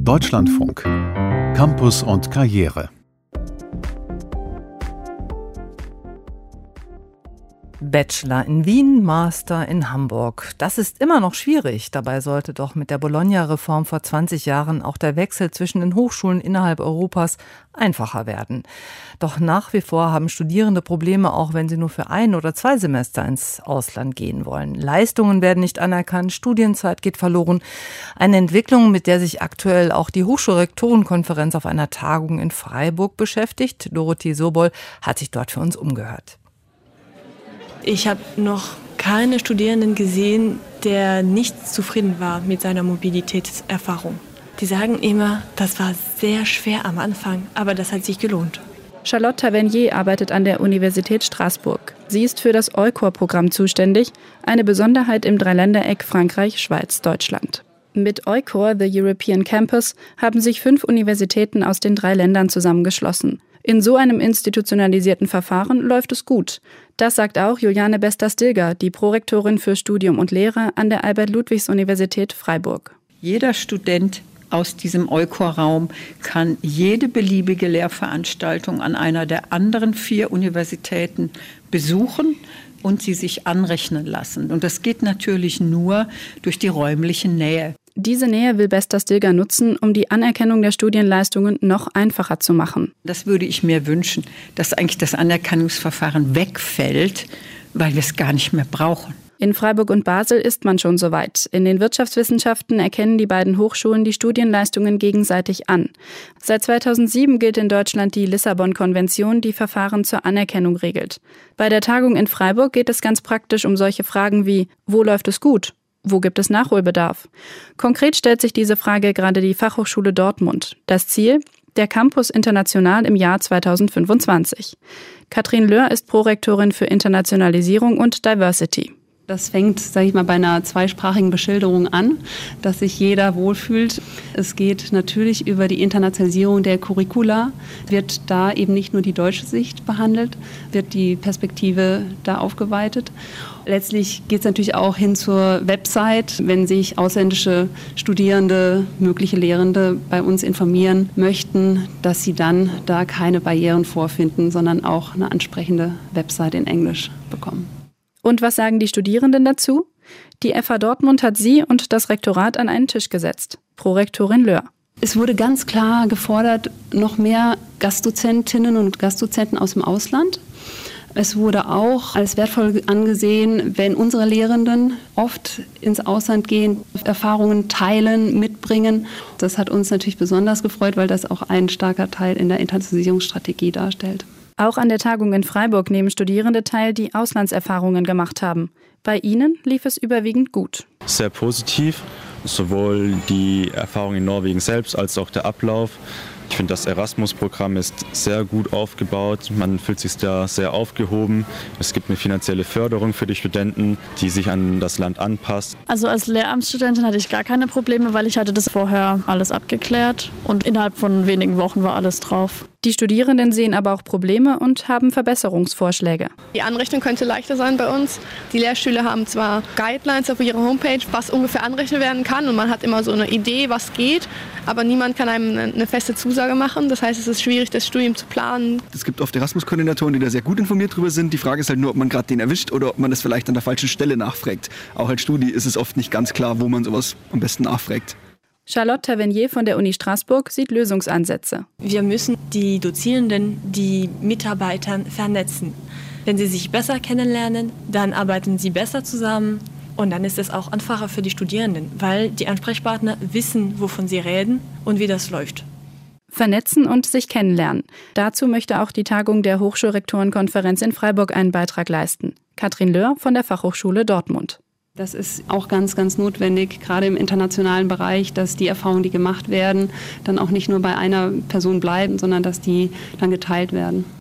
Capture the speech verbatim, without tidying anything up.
Deutschlandfunk. Campus und Karriere. Bachelor in Wien, Master in Hamburg. Das ist immer noch schwierig. Dabei sollte doch mit der Bologna-Reform vor zwanzig Jahren auch der Wechsel zwischen den Hochschulen innerhalb Europas einfacher werden. Doch nach wie vor haben Studierende Probleme, auch wenn sie nur für ein oder zwei Semester ins Ausland gehen wollen. Leistungen werden nicht anerkannt, Studienzeit geht verloren. Eine Entwicklung, mit der sich aktuell auch die Hochschulrektorenkonferenz auf einer Tagung in Freiburg beschäftigt. Dorothee Sobol hat sich dort für uns umgehört. Ich habe noch keine Studierenden gesehen, der nicht zufrieden war mit seiner Mobilitätserfahrung. Die sagen immer, das war sehr schwer am Anfang, aber das hat sich gelohnt. Charlotte Tavernier arbeitet an der Universität Straßburg. Sie ist für das Eukor-Programm zuständig, eine Besonderheit im Dreiländereck Frankreich, Schweiz, Deutschland. Mit Eukor, the European Campus, haben sich fünf Universitäten aus den drei Ländern zusammengeschlossen. In so einem institutionalisierten Verfahren läuft es gut. Das sagt auch Juliane Bester-Stilger, die Prorektorin für Studium und Lehre an der Albert-Ludwigs-Universität Freiburg. Jeder Student aus diesem Eukor-Raum kann jede beliebige Lehrveranstaltung an einer der anderen vier Universitäten besuchen und sie sich anrechnen lassen. Und das geht natürlich nur durch die räumliche Nähe. Diese Nähe will Bester-Stilger nutzen, um die Anerkennung der Studienleistungen noch einfacher zu machen. Das würde ich mir wünschen, dass eigentlich das Anerkennungsverfahren wegfällt, weil wir es gar nicht mehr brauchen. In Freiburg und Basel ist man schon soweit. In den Wirtschaftswissenschaften erkennen die beiden Hochschulen die Studienleistungen gegenseitig an. Seit zweitausendsieben gilt in Deutschland die Lissabon-Konvention, die Verfahren zur Anerkennung regelt. Bei der Tagung in Freiburg geht es ganz praktisch um solche Fragen wie: Wo läuft es gut? Wo gibt es Nachholbedarf? Konkret stellt sich diese Frage gerade die Fachhochschule Dortmund. Das Ziel? Der Campus International im Jahr zweitausendfünfundzwanzig. Katrin Löhr ist Prorektorin für Internationalisierung und Diversity. Das fängt, sage ich mal, bei einer zweisprachigen Beschilderung an, dass sich jeder wohlfühlt. Es geht natürlich über die Internationalisierung der Curricula. Wird da eben nicht nur die deutsche Sicht behandelt, wird die Perspektive da aufgeweitet. Letztlich geht es natürlich auch hin zur Website. Wenn sich ausländische Studierende, mögliche Lehrende bei uns informieren möchten, dass sie dann da keine Barrieren vorfinden, sondern auch eine ansprechende Website in Englisch bekommen. Und was sagen die Studierenden dazu? Die F H Dortmund hat sie und das Rektorat an einen Tisch gesetzt. Prorektorin Löhr. Es wurde ganz klar gefordert, noch mehr Gastdozentinnen und Gastdozenten aus dem Ausland. Es wurde auch als wertvoll angesehen, wenn unsere Lehrenden oft ins Ausland gehen, Erfahrungen teilen, mitbringen. Das hat uns natürlich besonders gefreut, weil das auch ein starker Teil in der Internationalisierungsstrategie darstellt. Auch an der Tagung in Freiburg nehmen Studierende teil, die Auslandserfahrungen gemacht haben. Bei ihnen lief es überwiegend gut. Sehr positiv, sowohl die Erfahrung in Norwegen selbst als auch der Ablauf. Ich finde, das Erasmus-Programm ist sehr gut aufgebaut. Man fühlt sich da sehr aufgehoben. Es gibt eine finanzielle Förderung für die Studenten, die sich an das Land anpasst. Also als Lehramtsstudentin hatte ich gar keine Probleme, weil ich hatte das vorher alles abgeklärt und innerhalb von wenigen Wochen war alles drauf. Die Studierenden sehen aber auch Probleme und haben Verbesserungsvorschläge. Die Anrechnung könnte leichter sein bei uns. Die Lehrstühle haben zwar Guidelines auf ihrer Homepage, was ungefähr angerechnet werden kann, und man hat immer so eine Idee, was geht, aber niemand kann einem eine feste Zusage machen. Das heißt, es ist schwierig, das Studium zu planen. Es gibt oft Erasmus-Koordinatoren, die da sehr gut informiert drüber sind. Die Frage ist halt nur, ob man gerade den erwischt oder ob man das vielleicht an der falschen Stelle nachfragt. Auch als Studi ist es oft nicht ganz klar, wo man sowas am besten nachfragt. Charlotte Tavernier von der Uni Straßburg sieht Lösungsansätze. Wir müssen die Dozierenden, die Mitarbeitern vernetzen. Wenn sie sich besser kennenlernen, dann arbeiten sie besser zusammen. Und dann ist es auch einfacher für die Studierenden, weil die Ansprechpartner wissen, wovon sie reden und wie das läuft. Vernetzen und sich kennenlernen. Dazu möchte auch die Tagung der Hochschulrektorenkonferenz in Freiburg einen Beitrag leisten. Katrin Löhr von der Fachhochschule Dortmund. Das ist auch ganz, ganz notwendig, gerade im internationalen Bereich, dass die Erfahrungen, die gemacht werden, dann auch nicht nur bei einer Person bleiben, sondern dass die dann geteilt werden.